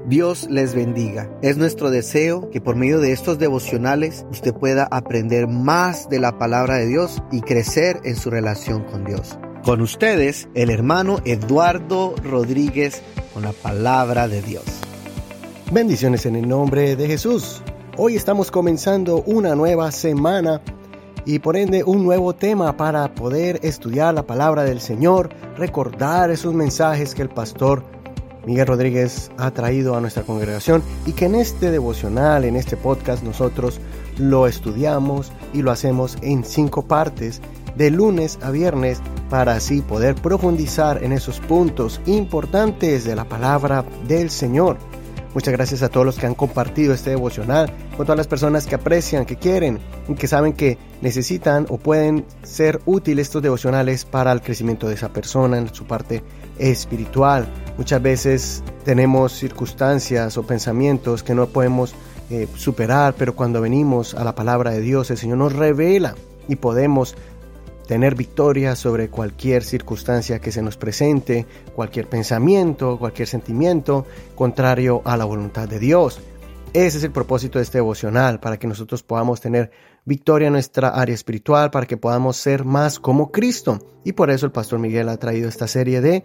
Dios les bendiga. Es nuestro deseo que por medio de estos devocionales usted pueda aprender más de la palabra de Dios y crecer en su relación con Dios. Con ustedes, el hermano Eduardo Rodríguez con la palabra de Dios. Bendiciones en el nombre de Jesús. Hoy estamos comenzando una nueva semana y por ende un nuevo tema para poder estudiar la palabra del Señor, recordar esos mensajes que el pastor Miguel Rodríguez ha traído a nuestra congregación y que en este devocional, en este podcast, nosotros lo estudiamos y lo hacemos en 5 partes, de lunes a viernes, para así poder profundizar en esos puntos importantes de la palabra del Señor. Muchas gracias a todos los que han compartido este devocional, con todas las personas que aprecian, que quieren y que saben que necesitan o pueden ser útiles estos devocionales para el crecimiento de esa persona en su parte espiritual. Muchas veces tenemos circunstancias o pensamientos que no podemos superar, pero cuando venimos a la palabra de Dios, el Señor nos revela y podemos tener victoria sobre cualquier circunstancia que se nos presente, cualquier pensamiento, cualquier sentimiento contrario a la voluntad de Dios. Ese es el propósito de este devocional, para que nosotros podamos tener victoria en nuestra área espiritual, para que podamos ser más como Cristo. Y por eso el pastor Miguel ha traído esta serie de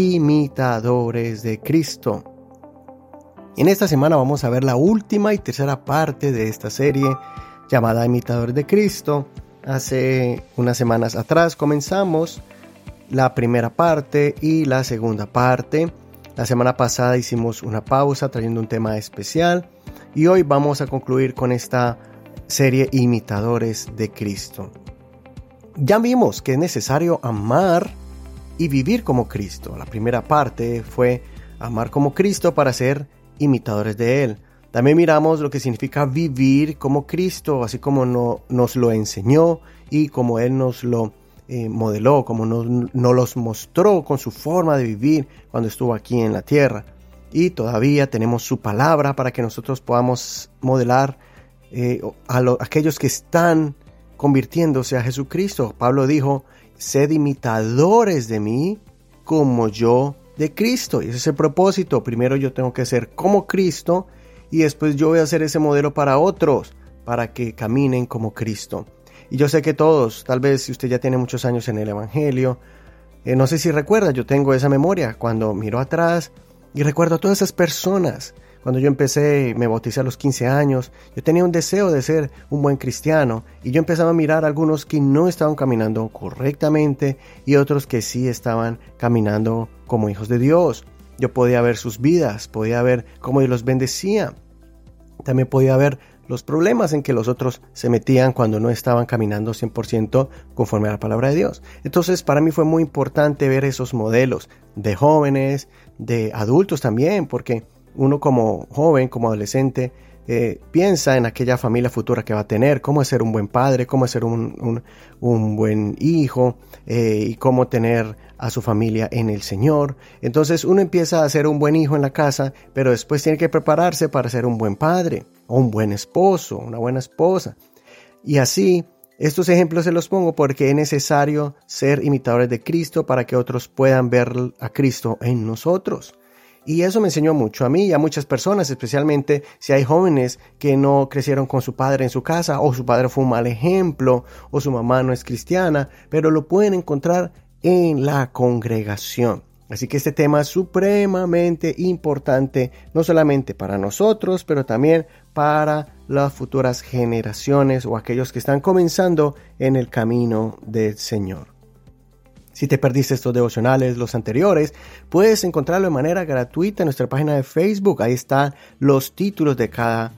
imitadores de Cristo. En esta semana vamos a ver la última y tercera parte de esta serie llamada Imitadores de Cristo. Hace unas semanas atrás comenzamos la primera parte y la segunda parte. La semana pasada hicimos una pausa trayendo un tema especial y hoy vamos a concluir con esta serie Imitadores de Cristo. Ya vimos que es necesario amar y vivir como Cristo. La primera parte fue amar como Cristo para ser imitadores de Él. También miramos lo que significa vivir como Cristo, así como nos lo enseñó y como Él nos lo modeló, como nos los mostró con su forma de vivir cuando estuvo aquí en la tierra. Y todavía tenemos su palabra para que nosotros podamos modelar a aquellos que están convirtiéndose a Jesucristo. Pablo dijo, sed imitadores de mí como yo de Cristo. Y ese es el propósito. Primero yo tengo que ser como Cristo y después yo voy a hacer ese modelo para otros, para que caminen como Cristo. Y yo sé que todos, tal vez si usted ya tiene muchos años en el Evangelio, no sé si recuerda, yo tengo esa memoria cuando miro atrás y recuerdo a todas esas personas. Cuando yo empecé, me bauticé a los 15 años, yo tenía un deseo de ser un buen cristiano y yo empezaba a mirar a algunos que no estaban caminando correctamente y otros que sí estaban caminando como hijos de Dios. Yo podía ver sus vidas, podía ver cómo Dios los bendecía. También podía ver los problemas en que los otros se metían cuando no estaban caminando 100% conforme a la palabra de Dios. Entonces, para mí fue muy importante ver esos modelos de jóvenes, de adultos también, porque uno como joven, como adolescente, piensa en aquella familia futura que va a tener, cómo es ser un buen padre, cómo es ser un buen hijo y cómo tener a su familia en el Señor. Entonces uno empieza a ser un buen hijo en la casa, pero después tiene que prepararse para ser un buen padre, o un buen esposo, una buena esposa. Y así, estos ejemplos se los pongo porque es necesario ser imitadores de Cristo para que otros puedan ver a Cristo en nosotros. Y eso me enseñó mucho a mí y a muchas personas, especialmente si hay jóvenes que no crecieron con su padre en su casa, o su padre fue un mal ejemplo, o su mamá no es cristiana, pero lo pueden encontrar en la congregación. Así que este tema es supremamente importante, no solamente para nosotros, pero también para las futuras generaciones o aquellos que están comenzando en el camino del Señor. Si te perdiste estos devocionales, los anteriores, puedes encontrarlo de manera gratuita en nuestra página de Facebook. Ahí están los títulos de cada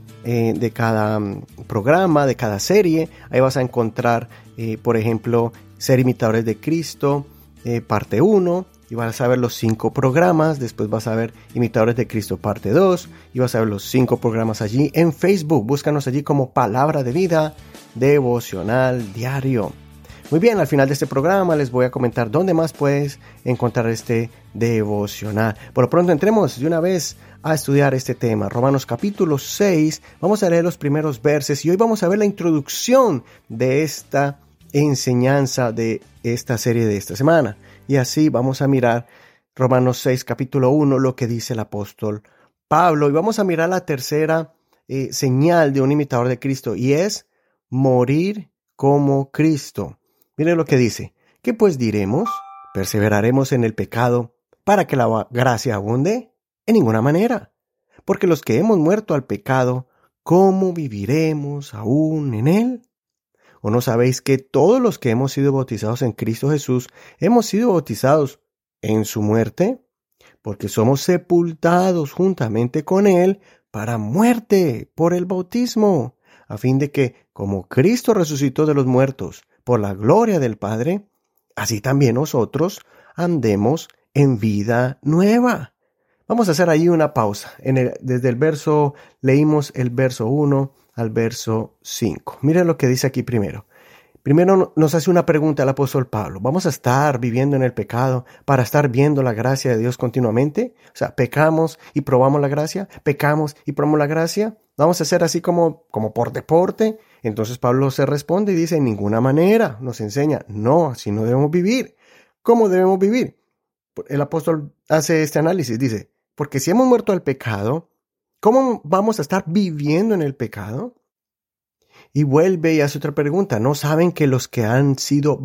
programa, de cada serie. Ahí vas a encontrar, por ejemplo, Ser imitadores de Cristo, parte 1. Y vas a ver los 5 programas. Después vas a ver Imitadores de Cristo, parte 2. Y vas a ver los 5 programas allí en Facebook. Búscanos allí como Palabra de Vida, Devocional Diario. Muy bien, al final de este programa les voy a comentar dónde más puedes encontrar este devocional. Por lo pronto entremos de una vez a estudiar este tema. Romanos capítulo 6, vamos a leer los primeros versos y hoy vamos a ver la introducción de esta enseñanza de esta serie de esta semana. Y así vamos a mirar Romanos 6 capítulo 1, lo que dice el apóstol Pablo, y vamos a mirar la tercera señal de un imitador de Cristo, y es morir como Cristo. Miren lo que dice. ¿Qué pues diremos? ¿Perseveraremos en el pecado para que la gracia abunde? En ninguna manera. Porque los que hemos muerto al pecado, ¿cómo viviremos aún en él? ¿O no sabéis que todos los que hemos sido bautizados en Cristo Jesús, hemos sido bautizados en su muerte? Porque somos sepultados juntamente con él para muerte por el bautismo, a fin de que, como Cristo resucitó de los muertos por la gloria del Padre, así también nosotros andemos en vida nueva. Vamos a hacer ahí una pausa. Desde el verso, leímos el verso 1 al verso 5. Miren lo que dice aquí primero. Primero nos hace una pregunta el apóstol Pablo. ¿Vamos a estar viviendo en el pecado para estar viendo la gracia de Dios continuamente? O sea, ¿pecamos y probamos la gracia? ¿Pecamos y probamos la gracia? ¿Vamos a hacer así como por deporte? Entonces Pablo se responde y dice, en ninguna manera. Nos enseña, no, así no debemos vivir. ¿Cómo debemos vivir? El apóstol hace este análisis, dice, porque si hemos muerto al pecado, ¿cómo vamos a estar viviendo en el pecado? Y vuelve y hace otra pregunta. ¿No saben que los que han sido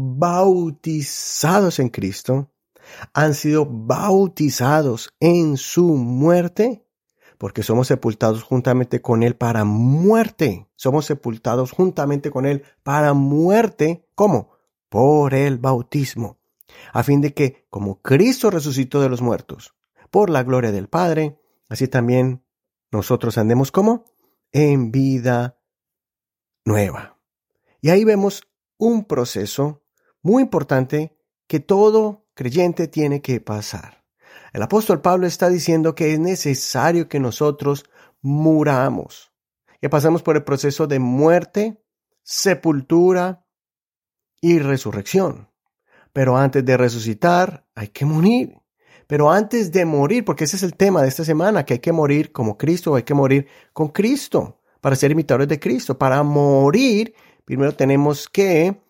bautizados en Cristo han sido bautizados en su muerte? Porque somos sepultados juntamente con Él para muerte. Somos sepultados juntamente con Él para muerte. ¿Cómo? Por el bautismo. A fin de que, como Cristo resucitó de los muertos, por la gloria del Padre, así también nosotros andemos ¿cómo? En vida nueva. Y ahí vemos un proceso muy importante que todo creyente tiene que pasar. El apóstol Pablo está diciendo que es necesario que nosotros muramos, que pasemos por el proceso de muerte, sepultura y resurrección. Pero antes de resucitar hay que morir. Pero antes de morir, porque ese es el tema de esta semana, que hay que morir como Cristo, hay que morir con Cristo. Para ser imitadores de Cristo, para morir, primero tenemos que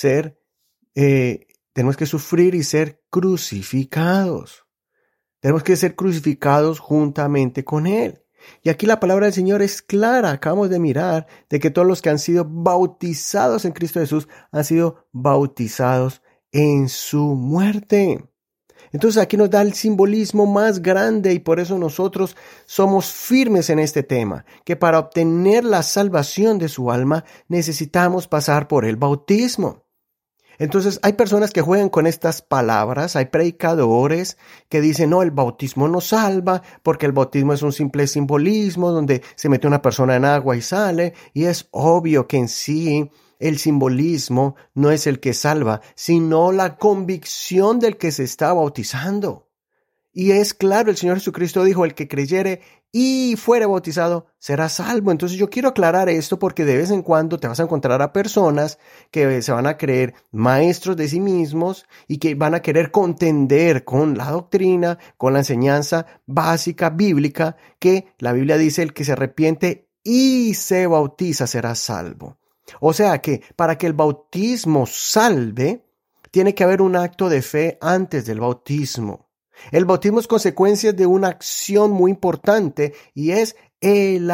sufrir y ser crucificados. Tenemos que ser crucificados juntamente con Él. Y aquí la palabra del Señor es clara. Acabamos de mirar de que todos los que han sido bautizados en Cristo Jesús han sido bautizados en su muerte. Entonces aquí nos da el simbolismo más grande y por eso nosotros somos firmes en este tema, que para obtener la salvación de su alma necesitamos pasar por el bautismo. Entonces hay personas que juegan con estas palabras, hay predicadores que dicen, no, el bautismo no salva porque el bautismo es un simple simbolismo donde se mete una persona en agua y sale, y es obvio que en sí el simbolismo no es el que salva, sino la convicción del que se está bautizando. Y es claro, el Señor Jesucristo dijo, el que creyere y fuere bautizado será salvo. Entonces yo quiero aclarar esto porque de vez en cuando te vas a encontrar a personas que se van a creer maestros de sí mismos y que van a querer contender con la doctrina, con la enseñanza básica bíblica, que la Biblia dice, el que se arrepiente y se bautiza será salvo. O sea que para que el bautismo salve, tiene que haber un acto de fe antes del bautismo. El bautismo es consecuencia de una acción muy importante y es el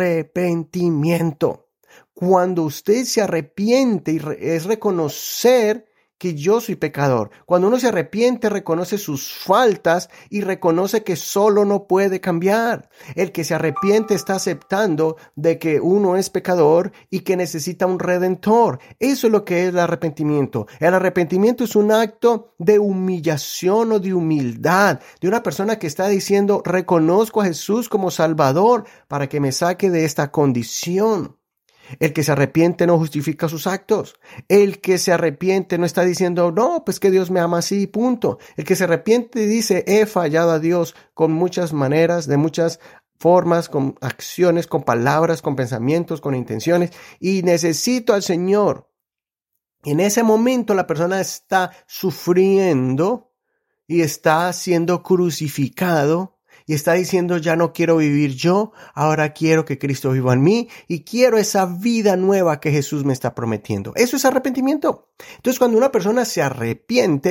arrepentimiento. Cuando usted se arrepiente, es reconocer que yo soy pecador. Cuando uno se arrepiente, reconoce sus faltas y reconoce que solo no puede cambiar. El que se arrepiente está aceptando de que uno es pecador y que necesita un redentor. Eso es lo que es el arrepentimiento. El arrepentimiento es un acto de humillación o de humildad de una persona que está diciendo, reconozco a Jesús como Salvador para que me saque de esta condición. El que se arrepiente no justifica sus actos. El que se arrepiente no está diciendo, no, pues que Dios me ama así, punto. El que se arrepiente dice, he fallado a Dios con muchas maneras, de muchas formas, con acciones, con palabras, con pensamientos, con intenciones, y necesito al Señor. En ese momento la persona está sufriendo y está siendo crucificado. Y está diciendo, ya no quiero vivir yo, ahora quiero que Cristo viva en mí y quiero esa vida nueva que Jesús me está prometiendo. Eso es arrepentimiento. Entonces, cuando una persona se arrepiente,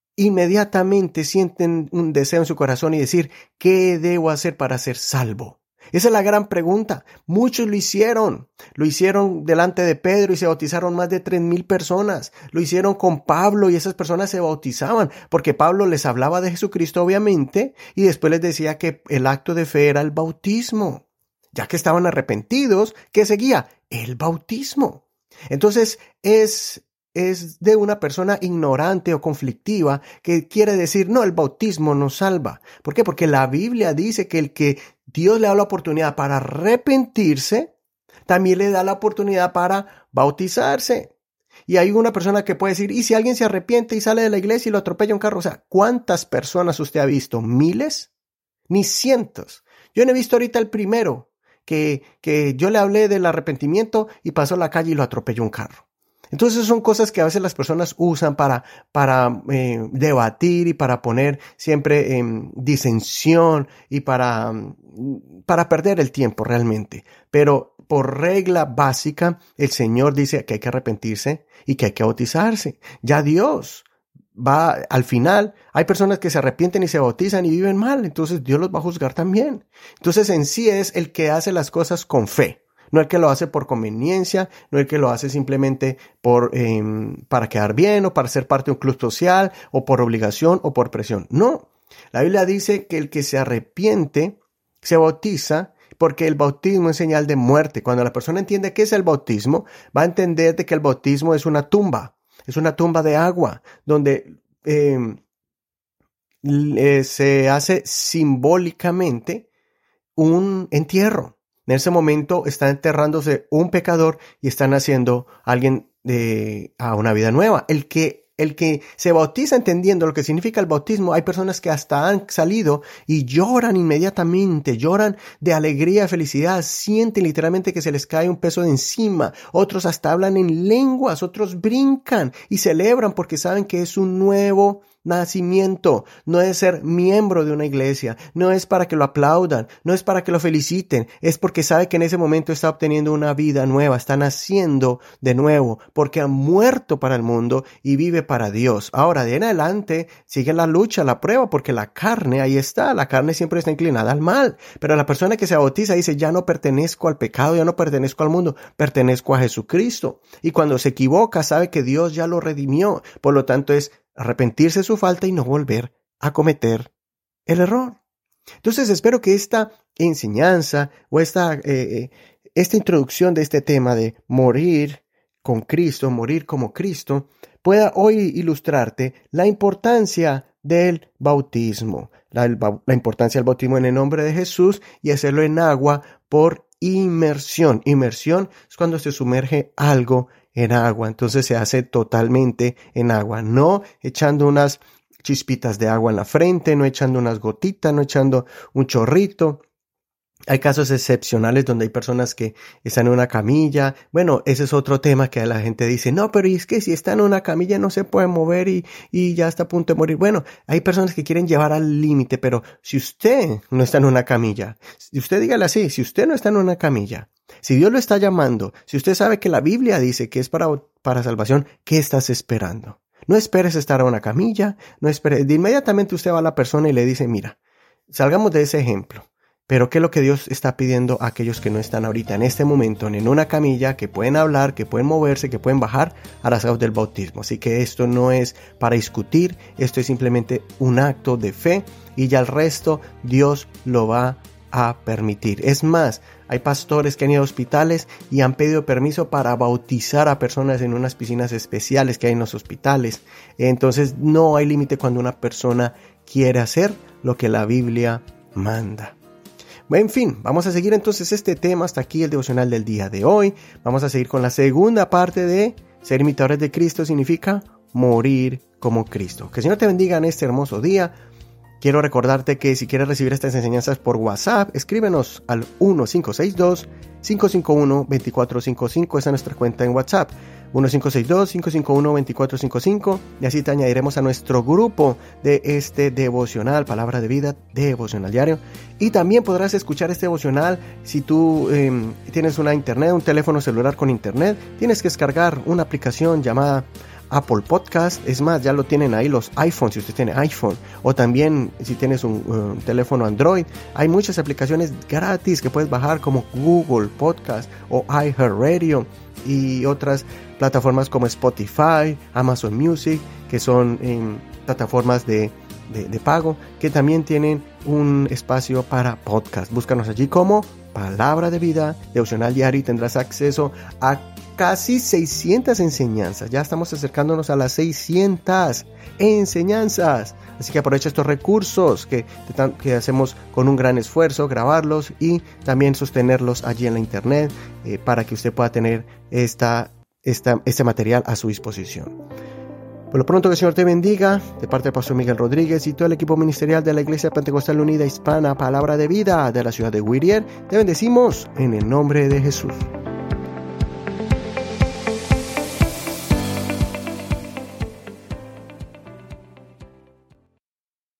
inmediatamente sienten un deseo en su corazón y decir, ¿qué debo hacer para ser salvo? Esa es la gran pregunta. Muchos lo hicieron delante de Pedro y se bautizaron más de 3,000 personas. Lo hicieron con Pablo y esas personas se bautizaban porque Pablo les hablaba de Jesucristo obviamente y después les decía que el acto de fe era el bautismo. Ya que estaban arrepentidos, ¿qué seguía? El bautismo. Entonces es de una persona ignorante o conflictiva que quiere decir, no, el bautismo no salva. ¿Por qué? Porque la Biblia dice que el que Dios le da la oportunidad para arrepentirse, también le da la oportunidad para bautizarse. Y hay una persona que puede decir, ¿y si alguien se arrepiente y sale de la iglesia y lo atropella un carro? O sea, ¿cuántas personas usted ha visto? ¿Miles? Ni cientos. Yo no he visto ahorita el primero que yo le hablé del arrepentimiento y pasó a la calle y lo atropelló un carro. Entonces son cosas que a veces las personas usan para debatir y para poner siempre disensión y para perder el tiempo realmente. Pero por regla básica, el Señor dice que hay que arrepentirse y que hay que bautizarse. Ya Dios va, al final, hay personas que se arrepienten y se bautizan y viven mal, entonces Dios los va a juzgar también. Entonces en sí es el que hace las cosas con fe. No el que lo hace por conveniencia, no el que lo hace simplemente para quedar bien o para ser parte de un club social o por obligación o por presión. No, la Biblia dice que el que se arrepiente se bautiza porque el bautismo es señal de muerte. Cuando la persona entiende qué es el bautismo, va a entender de que el bautismo es una tumba de agua donde se hace simbólicamente un entierro. En ese momento está enterrándose un pecador y están haciendo a alguien a una vida nueva. El que se bautiza entendiendo lo que significa el bautismo, hay personas que hasta han salido y lloran inmediatamente, lloran de alegría, felicidad, sienten literalmente que se les cae un peso de encima. Otros hasta hablan en lenguas, otros brincan y celebran porque saben que es un nuevo nacimiento. No es ser miembro de una iglesia, no es para que lo aplaudan, no es para que lo feliciten, es porque sabe que en ese momento está obteniendo una vida nueva, está naciendo de nuevo, porque ha muerto para el mundo y vive para Dios. Ahora, de en adelante, sigue la lucha, la prueba, porque la carne, ahí está, la carne siempre está inclinada al mal, pero la persona que se bautiza dice, ya no pertenezco al pecado, ya no pertenezco al mundo, pertenezco a Jesucristo. Y cuando se equivoca, sabe que Dios ya lo redimió, por lo tanto es arrepentirse de su falta y no volver a cometer el error. Entonces espero que esta enseñanza o esta introducción de este tema de morir con Cristo, morir como Cristo, pueda hoy ilustrarte la importancia del bautismo, la importancia del bautismo en el nombre de Jesús y hacerlo en agua por inmersión. Inmersión es cuando se sumerge algo en agua, entonces se hace totalmente en agua, no echando unas chispitas de agua en la frente, no echando unas gotitas, no echando un chorrito. Hay casos excepcionales donde hay personas que están en una camilla. Bueno, ese es otro tema que la gente dice, no, pero es que si está en una camilla no se puede mover y ya está a punto de morir. Bueno, hay personas que quieren llevar al límite, pero si usted no está en una camilla, si usted dígale así, si usted no está en una camilla, si Dios lo está llamando, si usted sabe que la Biblia dice que es para salvación, ¿qué estás esperando? No esperes estar en una camilla, no esperes. De inmediatamente usted va a la persona y le dice, mira, salgamos de ese ejemplo. Pero ¿qué es lo que Dios está pidiendo a aquellos que no están ahorita en este momento en una camilla, que pueden hablar, que pueden moverse, que pueden bajar a las aguas del bautismo? Así que esto no es para discutir, esto es simplemente un acto de fe y ya el resto Dios lo va a permitir. Es más, hay pastores que han ido a hospitales y han pedido permiso para bautizar a personas en unas piscinas especiales que hay en los hospitales. Entonces no hay límite cuando una persona quiere hacer lo que la Biblia manda. En fin, vamos a seguir entonces este tema. Hasta aquí el devocional del día de hoy. Vamos a seguir con la segunda parte de ser imitadores de Cristo significa morir como Cristo. Que el Señor te bendiga en este hermoso día. Quiero recordarte que si quieres recibir estas enseñanzas por WhatsApp, escríbenos al 1562-551-2455. Esa es nuestra cuenta en WhatsApp. 1562-551-2455 y así te añadiremos a nuestro grupo de este devocional, Palabra de Vida, devocional diario. Y también podrás escuchar este devocional si tú tienes una internet, un teléfono celular con internet. Tienes que descargar una aplicación llamada Apple Podcast. Es más, ya lo tienen ahí los iPhones, si usted tiene iPhone, o también si tienes un teléfono Android. Hay muchas aplicaciones gratis que puedes bajar, como Google Podcast o iHeartRadio, y otras plataformas como Spotify, Amazon Music, que son plataformas de pago, que también tienen un espacio para podcast. Búscanos allí como Palabra de Vida, devocional diario, y tendrás acceso a casi 600 enseñanzas. Ya estamos acercándonos a las 600 enseñanzas. Así que aprovecha estos recursos que hacemos con un gran esfuerzo, grabarlos y también sostenerlos allí en la internet, para que usted pueda tener este material a su disposición. Por lo pronto, que el Señor te bendiga, de parte del pastor Miguel Rodríguez y todo el equipo ministerial de la Iglesia Pentecostal Unida Hispana Palabra de Vida de la ciudad de Whittier. Te bendecimos en el nombre de Jesús.